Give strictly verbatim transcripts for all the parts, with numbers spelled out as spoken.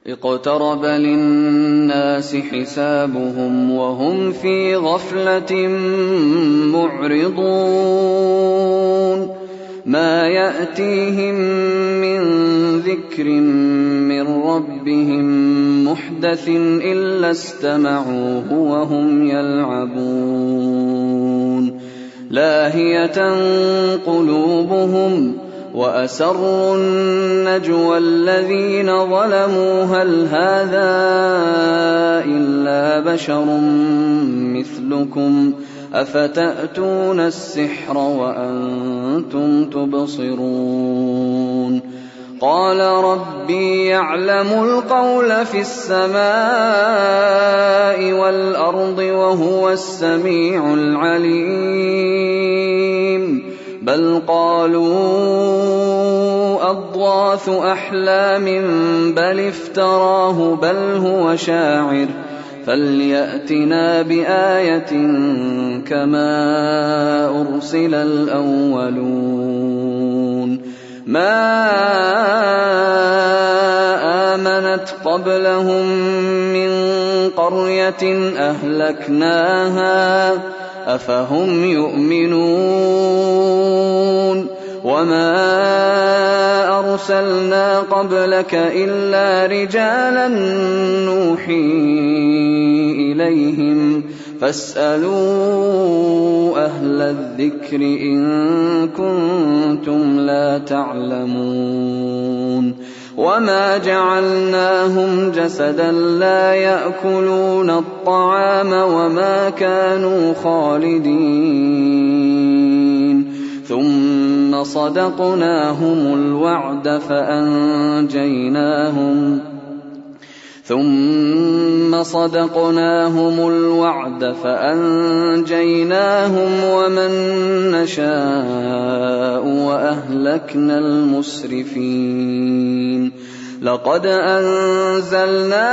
اقترب للناس حسابهم وهم في غفلة معرضون ما يأتيهم من ذكر من ربهم محدث إلا استمعوه وهم يلعبون لاهية قلوبهم وأسروا النجوى الذين ظلموا هل هذا إلا بشر مثلكم أفتأتون السحر وأنتم تبصرون قال ربي يعلم القول في السماء والأرض وهو السميع العليم بل قالوا أضغاث أحلام بل افتراه بل هو شاعر فليأتنا بآية كما أرسل الأولون ما آمنت قبلهم من قرية أهلكناها أفهم يؤمنون وما أرسلنا قبلك إلا رجالا نوحي إليهم فاسألوا أهل الذكر إن كنتم لا تعلمون وما جعلناهم جسدا لا يأكلون الطعام وما كانوا خالدين ثم صدقناهم الوعد فأنجيناهم ثم صدقناهم الوعد فأنجيناهم ومن نشاء وأهلكنا المسرفين لقد أنزلنا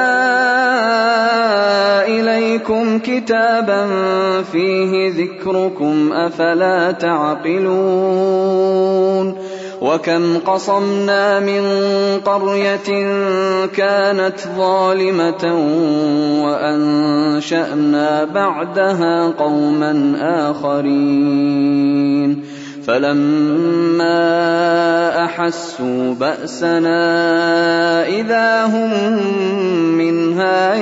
إليكم كتابا فيه ذكركم أفلا تعقلون وكم قصمنا من قرية كانت ظالمة وأنشأنا بعدها قوما آخرين فلما أحسوا بأسنا إذا هم منها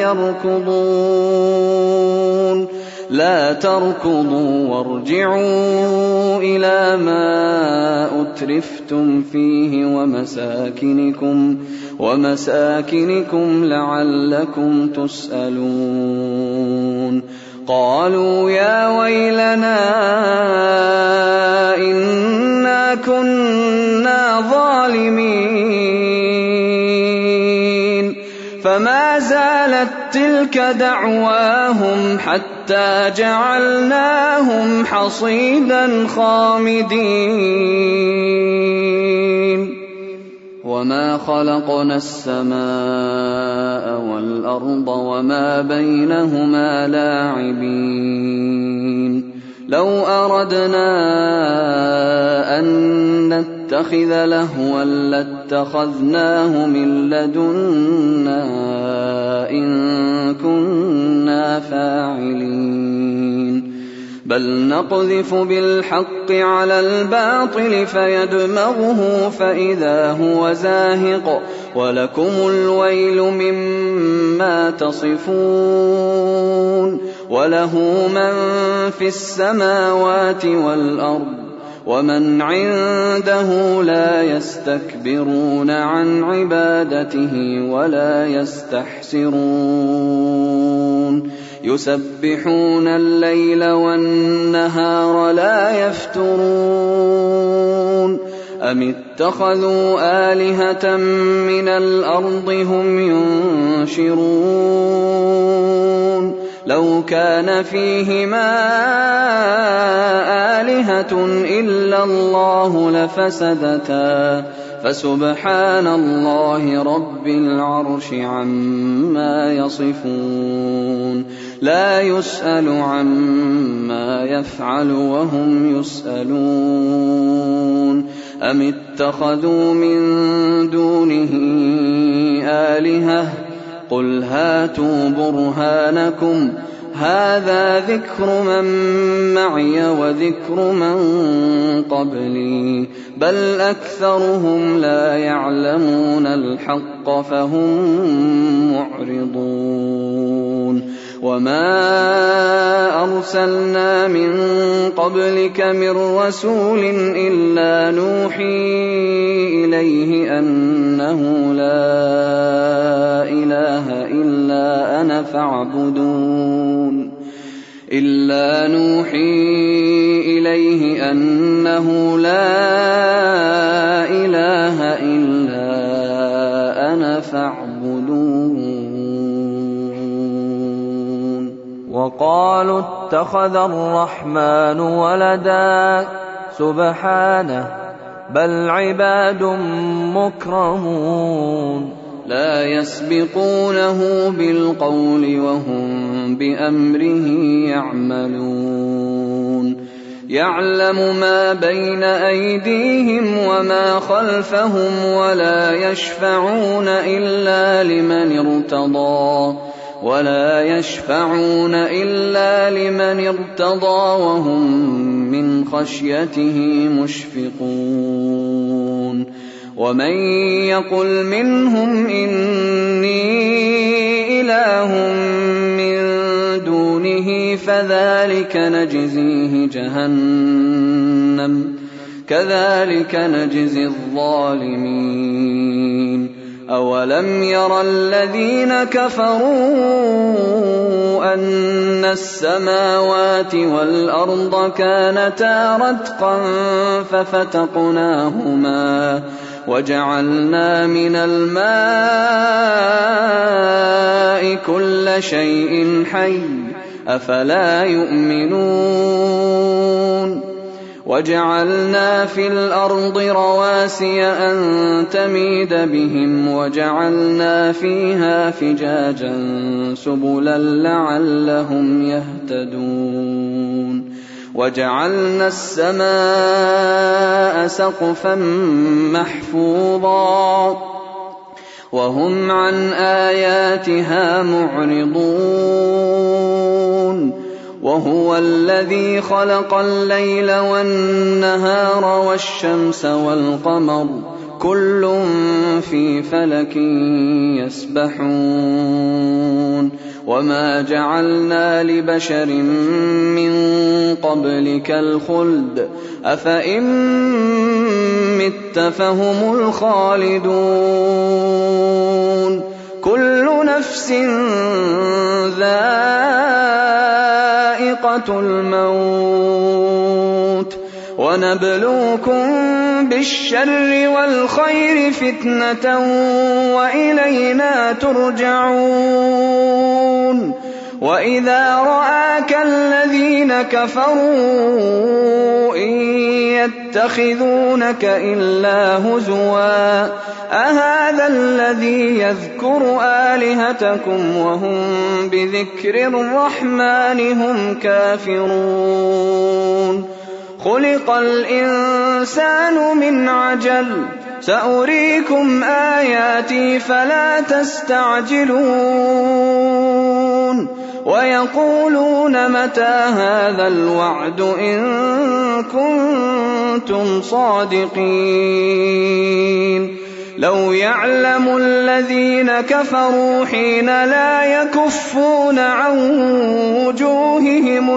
يركضون لا تركضوا وارجعوا إلى ما أترفتم فيه ومساكنكم, ومساكنكم لعلكم تسألون قالوا يا ويلنا إنا كنا ظالمين فما زالت تلك دعواهم حتى جعلناهم حصيدا خامدين وما خلقنا السماء والأرض وما بينهما لاعبين لو أردنا أن نتخذ لهوا لاتخذناه من لدنا إن كنا فاعلين بل نقذف بالحق على الباطل فيدمغه فإذا هو زاهق ولكم الويل مما تصفون وله من في السماوات والأرض ومن عنده لا يستكبرون عن عبادته ولا يستحسرون يسبحون الليل والنهار لا يفترون أم اتخذوا آلهة من الأرض هم ينشرون لو كان فيهما آلهة إلا الله لفسدتا فسبحان الله رب العرش عما يصفون لا يسأل عما يفعل وهم يسألون أم اتخذوا من دونه آلهة قل هاتوا برهانكم هذا ذكر من معي وذكر من قبلي بل أكثرهم لا يعلمون الحق فهم معرضون وما أرسلنا من قبلك من رسول إلا نوحي إليه أنه لا إله إلا أنا فاعبدون إلا نوحي إليه أنه لا إله إلا أنا فاعبدون وقالوا اتخذ الرحمن ولدا سبحانه بل عباد مكرمون لا يسبقونه بالقول وهم بأمره يعملون يعلم ما بين أيديهم وما خلفهم ولا يشفعون إلا لمن ارتضى ولا يشفعون إلا لمن ارتضى وهم من خشيته مشفقون ومن يقل منهم إني إله من دونه فذلك نجزيه جهنم كذلك نجزي الظالمين أولم ير الذين كفروا أن السماوات والأرض كانتا رتقا ففتقناهما وجعلنا من الماء كل شيء حي أفلا يؤمنون وجعلنا في الأرض رواسي أن تميد بهم وجعلنا فيها فجاجا سبلا لعلهم يهتدون وجعلنا السماء سقفا محفوظا وهم عن آياتها معرضون وهو الذي خلق الليل والنهار والشمس والقمر كل في فلك يسبحون وما جعلنا لبشر من قبلك الخلد أفإن مت فهم الخالدون كل نفس ذائقة الموت ونبلوكم بالشر والخير فتنة وإلينا ترجعون وإذا رآك الذين كفروا إن يتخذونك إلا هزوا أهذا الذي يذكر آلهتكم وهم بذكر الرحمن هم كافرون خلق الإنسان من عجل سأريكم آياتي فلا تستعجلون ويقولون متى هذا الوعد إن كنتم صادقين لو يعلم الذين كفروا حين لا يكفون عن وجوههم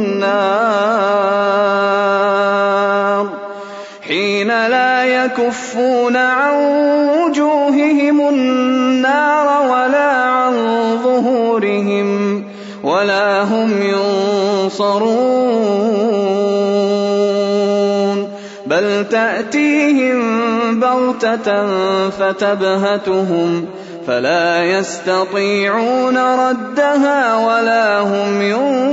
النار حين لا يكفون عن وجوههم النار ولا عن ظهورهم ولا هم ينصرون بل تأتيهم بغتة فتبهتهم فلا يستطيعون ردها ولا هم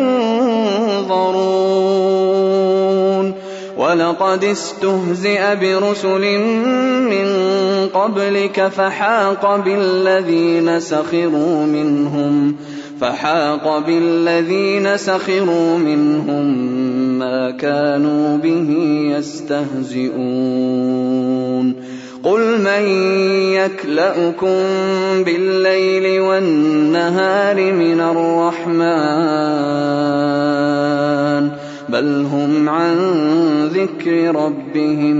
ينظرون ولقد استهزئ برسل من قبلك فحاق بالذين سخروا منهم فحاق بالذين سخروا منهم ما كانوا به يستهزئون قل من يكلؤكم بالليل والنهار من الرحمن بل هم عن ذكر ربهم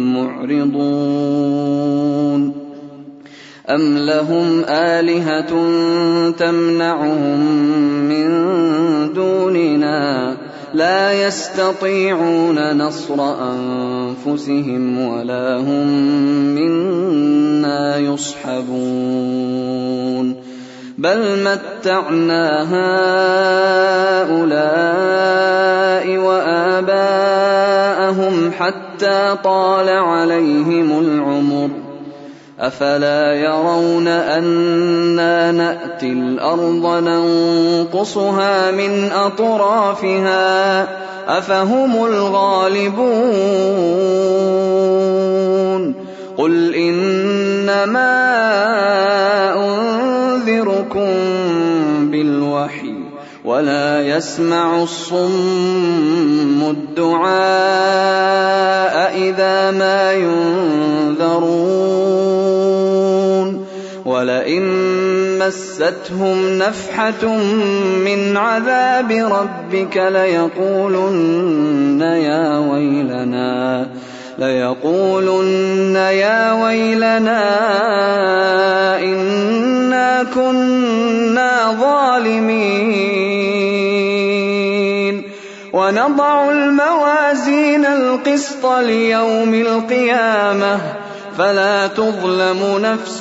معرضون أم لهم آلهة تمنعهم من دوننا لا يستطيعون نصر أنفسهم ولا هم منا يصحبون بل متعنا هؤلاء وآباءهم حتى طال عليهم العمر أفلا يرون أنا نأتي الأرض ننقصها من أطرافها أفهم الغالبون قل إنما أنذركم بالوحي ولا يسمع الصم الدعاء إذا ما ينذرون ولئن مستهم نفحة من عذاب ربك ليقولن يا ويلنا ليقولن يا ويلنا إنا كنا ظالمين ونضع الموازين القسط ليوم القيامة فلا تظلم نفس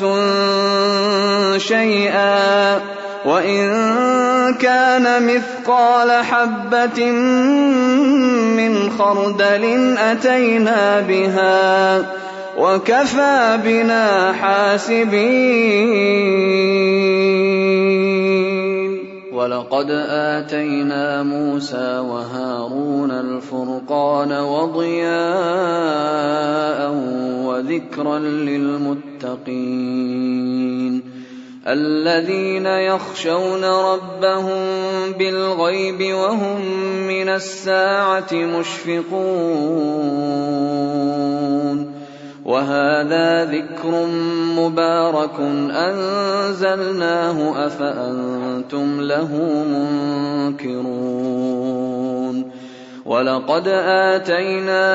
شيئا وإن كان مثقال حبة من خردل أتينا بها وكفى بنا حاسبين ولقد آتينا موسى وهارون الفرقان وضياء وذكرا للمتقين الذين يخشون ربهم بالغيب وهم من الساعة مشفقون وهذا ذكر مبارك أنزلناه أفأنتم له منكرون ولقد آتينا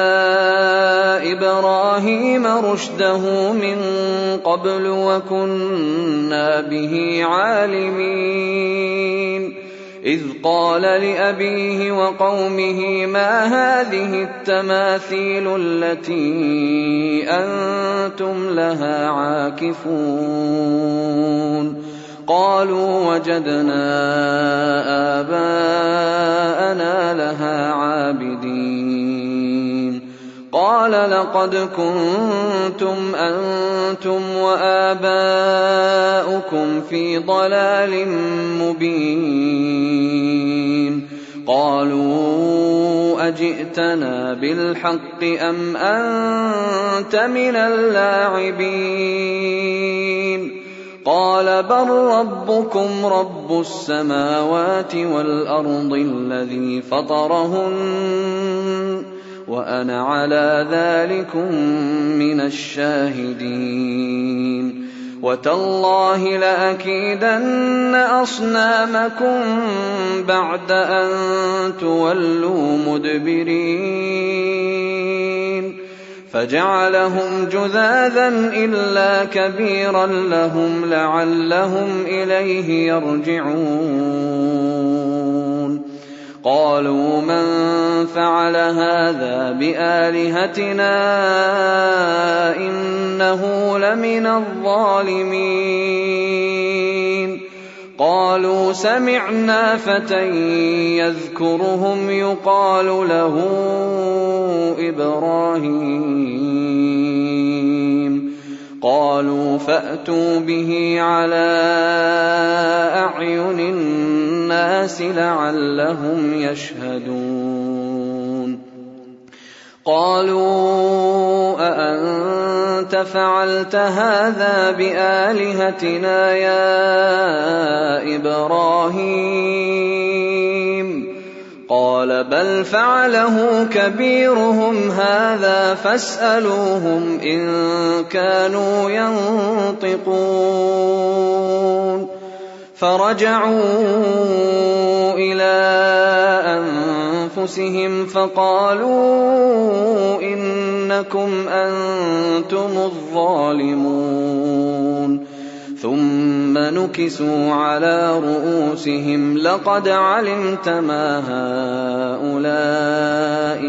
إبراهيم رشده من قبل وكنا به عالمين إذ قال لأبيه وقومه ما هذه التماثيل التي أنتم لها عاكفون قالوا وجدنا آباءنا لها عابدين قال لقد كنتم أنتم وآباؤكم في ضلال مبين قالوا أجئتنا بالحق أم أنت من اللاعبين قال بل ربكم رب السماوات والأرض الذي فطرهن وأنا على ذلكم من الشاهدين وتالله لأكيدن أصنامكم بعد أن تولوا مدبرين فجعلهم جذاذا إلا كبيرا لهم لعلهم إليه يرجعون قالوا من فعل هذا بآلهتنا إنه لمن الظالمين قالوا سمعنا فتى يذكرهم يقال له إبراهيم قالوا فأتوا به على أعين الناس لعلهم يشهدون قالوا أأنت فعلت هذا بآلهتنا يا إبراهيم قال قال بل فعله كبيرهم هذا فاسألوهم إن كانوا ينطقون فرجعوا إلى أنفسهم فقالوا إنكم أنتم الظالمون ثم نكسوا على رؤوسهم لقد علمت ما هؤلاء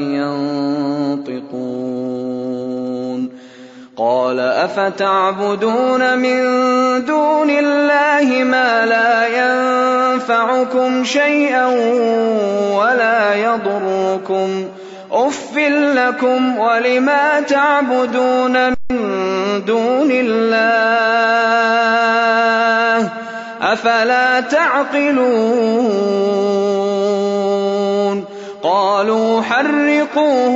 ينطقون قال أفتعبدون من دون الله ما لا ينفعكم شيئا ولا يضركم أف لكم ولما تعبدون من دون الله أفلا تعقلون قالوا حرقوه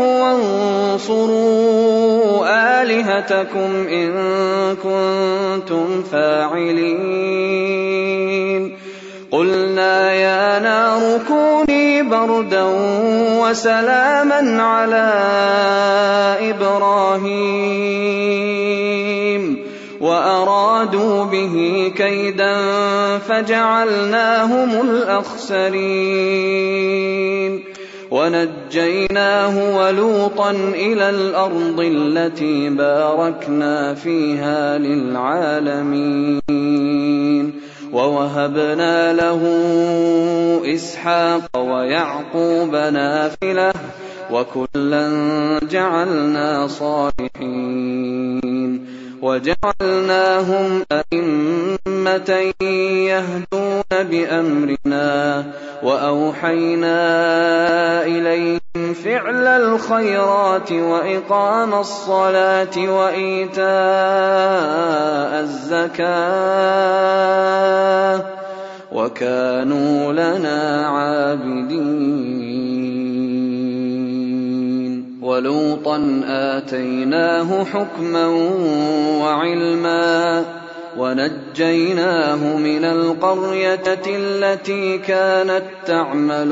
وانصروا آلهتكم إن كنتم فاعلين قلنا يا نار كوني بردا وسلاما على إبراهيم وأرادوا به كيدا فجعلناهم الأخسرين ونجيناه ولوطا إلى الأرض التي باركنا فيها للعالمين ووهبنا له إسحاق ويعقوب نافلة وكلا جعلنا صالحين وجعلناهم أئمة يهدون بأمرنا وأوحينا إليهم فعل الخيرات وإقام الصلاة وإيتاء الزكاة وكانوا لنا عابدين ولوطا آتيناه حكما وعلما ونجيناه من القرية التي كانت تعمل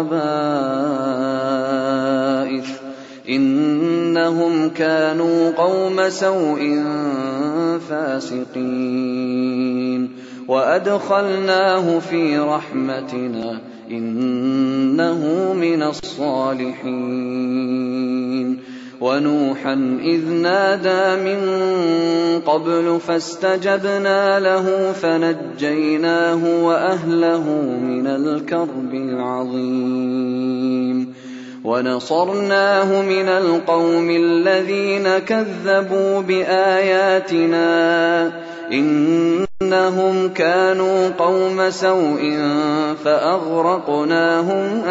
الخبائث إنهم كانوا قوم سوء فاسقين وأدخلناه في رحمتنا إنه من الصالحين ونوحا إذ نادى من قبل فاستجبنا له فنجيناه وأهله من الكرب العظيم ونصرناه من القوم الذين كذبوا بآياتنا إنهم كانوا قوم سوء فأغرقناهم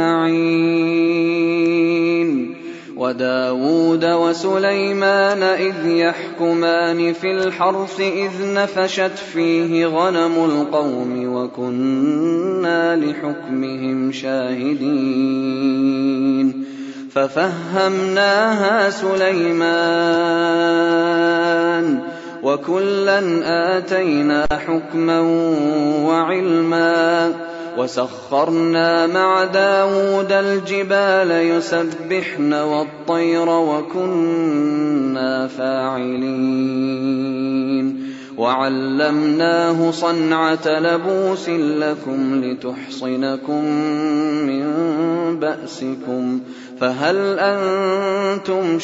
أجمعين وداود وسليمان إذ يحكمان في الحرث إذ نفشت فيه غنم القوم وكنا لحكمهم شاهدين ففهمناها سليمان وكلا آتينا حكما وعلما وسخرنا مع داود الجبال يسبحن والطير وكنا فاعلين وعلمناه صنعة لبوس لكم لتحصنكم من بأسكم فهل أنتم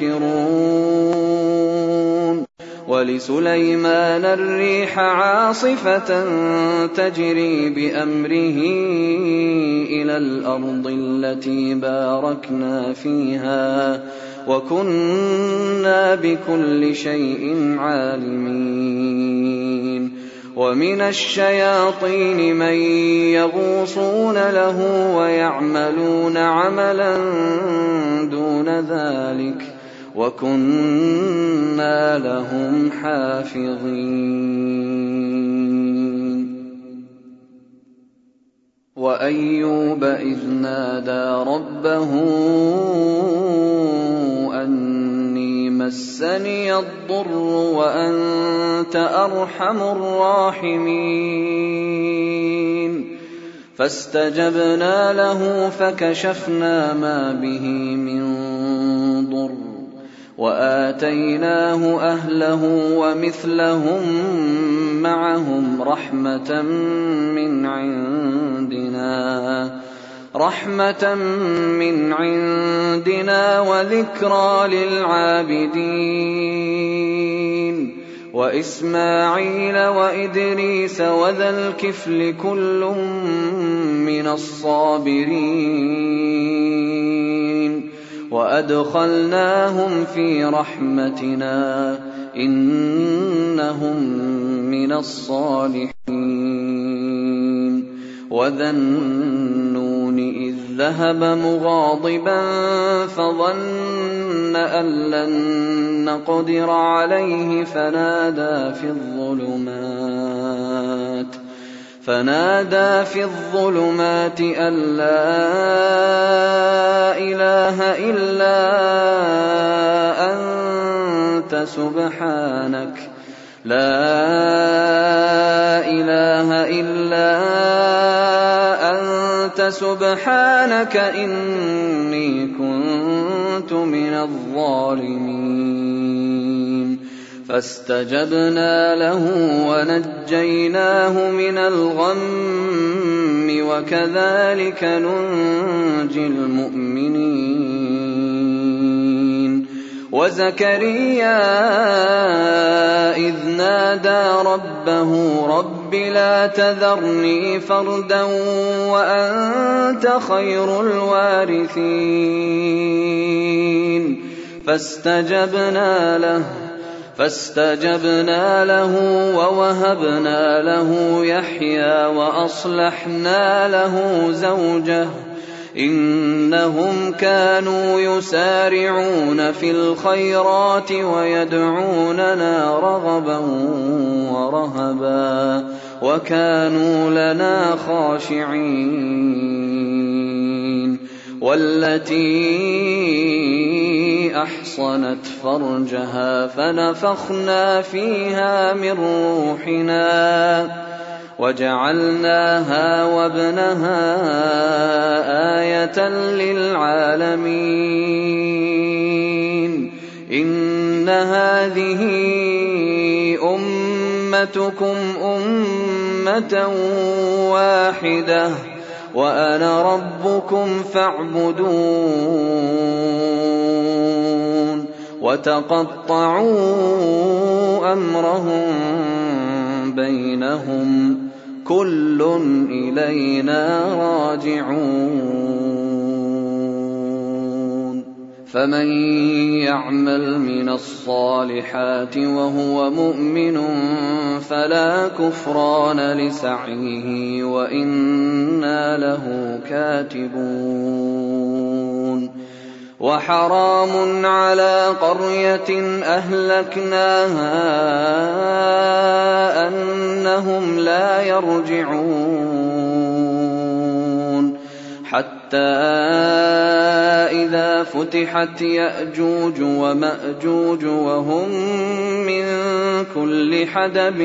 شاكرون ولسليمان الريح عاصفة تجري بأمره إلى الأرض التي باركنا فيها وكنا بكل شيء عالمين ومن الشياطين من يغوصون له ويعملون عملا دون ذلك وكنا لهم حافظين وأيوب إذ نادى ربه أني مسني الضر وأنت أرحم الراحمين فاستجبنا له فكشفنا ما به من ضر وآتيناه أهله ومثلهم معهم رحمة من عندنا رحمة من عندنا وذكرى للعابدين وإسماعيل وإدريس وذا الكفل كل من الصابرين وأدخلناهم في رحمتنا إنهم من الصالحين وذا النون إذ ذهب مغاضبا فظن أن لن نقدر عليه فنادى في الظلمات فنادى في الظلمات أن لا إله إلا أنت سبحانك لا إله إلا أنت سبحانك إني كنت من الظالمين فاستجبنا له ونجيناه من الغم وكذلك ننجي المؤمنين وزكريا إذ نادى ربه رب لا تذرني فردا وأنت خير الوارثين فاستجبنا له فاستجبنا له ووهبنا له يحيى وأصلحنا له زوجه إنهم كانوا يسارعون في الخيرات ويدعوننا رغبا ورهبا وكانوا لنا خاشعين والتي أحصنت فرجها فنفخنا فيها من روحنا وجعلناها وابنها آية للعالمين إن هذه أمتكم أمة واحدة وأنا ربكم فاعبدون وتقطعوا أمرهم بينهم كل إلينا راجعون فمن يعمل من الصالحات وهو مؤمن فلا كفران لسعيه وإنا له كاتبون وحرام على قرية أهلكناها أنهم لا يرجعون حتى إذا فتحت يأجوج ومأجوج وهم من كل حدب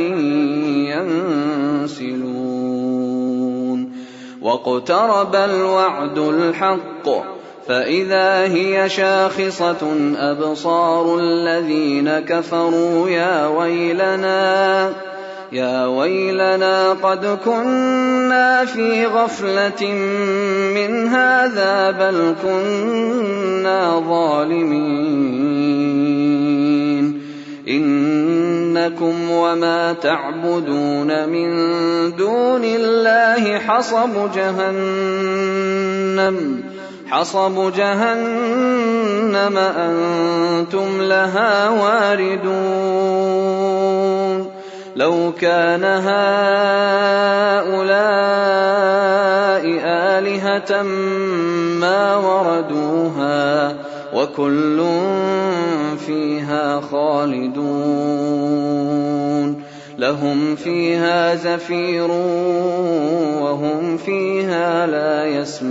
ينسلون واقترب الوعد الحق فإذا هي شاخصة أبصار الذين كفروا يا ويلنا يا ويلنا قد كنا في غفلة من هذا بل كنا ظالمين إنكم وما تعبدون من دون الله حصب جهنم حصب جهنم أنتم لها واردون لو كان هؤلاء آلهة ما وردوها وكل فيها خالدون لهم فيها زفير وهم فيها لا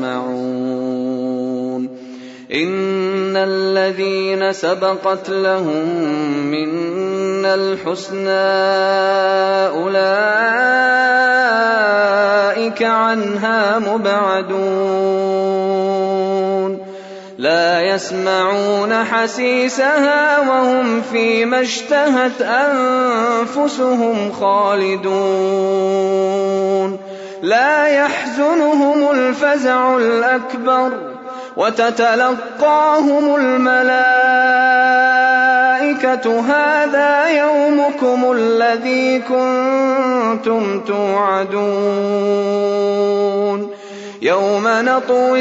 يسمعون إن الذين سبقت لهم منا الحسنى أولئك أولئك عنها مبعدون لا يسمعون حسيسها وهم فيما اشتهت أنفسهم خالدون لا يحزنهم الفزع الأكبر وتتلقاهم الملائكة هذا يومكم الذي كنتم توعدون يوم نطوي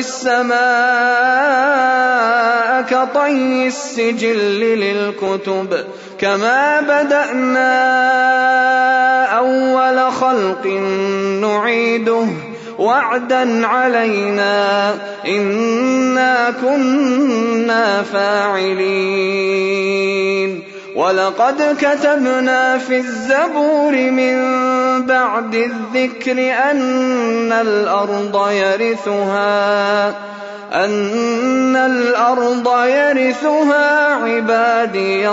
السماء كطي السجل للكتب كما بدأنا أول خلق نعيده وعدا علينا إنا كنا فاعلين ولقد كتبنا في الزبور من بعد الذكر أن الأرض يرثها أن الأرض يرثها عبادي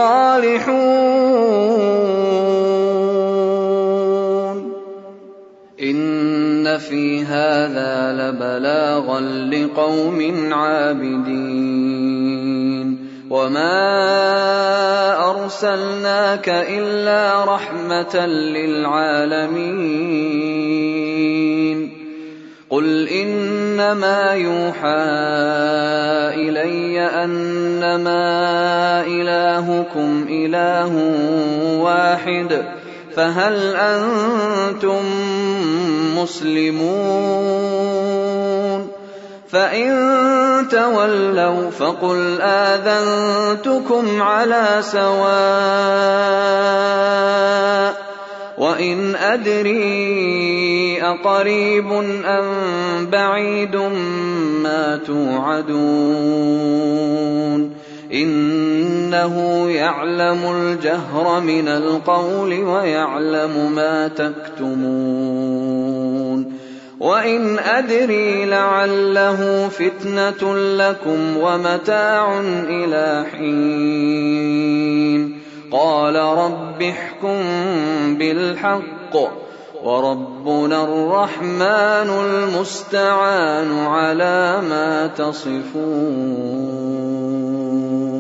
الصالحون إن في هذا لبلاغا لقوم عابدين وما أرسلناك إلا رحمة للعالمين قل إنما يوحى إلي أنما إلهكم إله واحد فهل أنتم مسلمون فإن تولوا فقل آذنتكم على سواء وإن أدري أقريب أم بعيد ما توعدون إنه يعلم الجهر من القول ويعلم ما تكتمون وإن أدري لعله فتنة لكم ومتاع إلى حين قال رب احكم بالحق وربنا الرحمن المستعان على ما تصفون.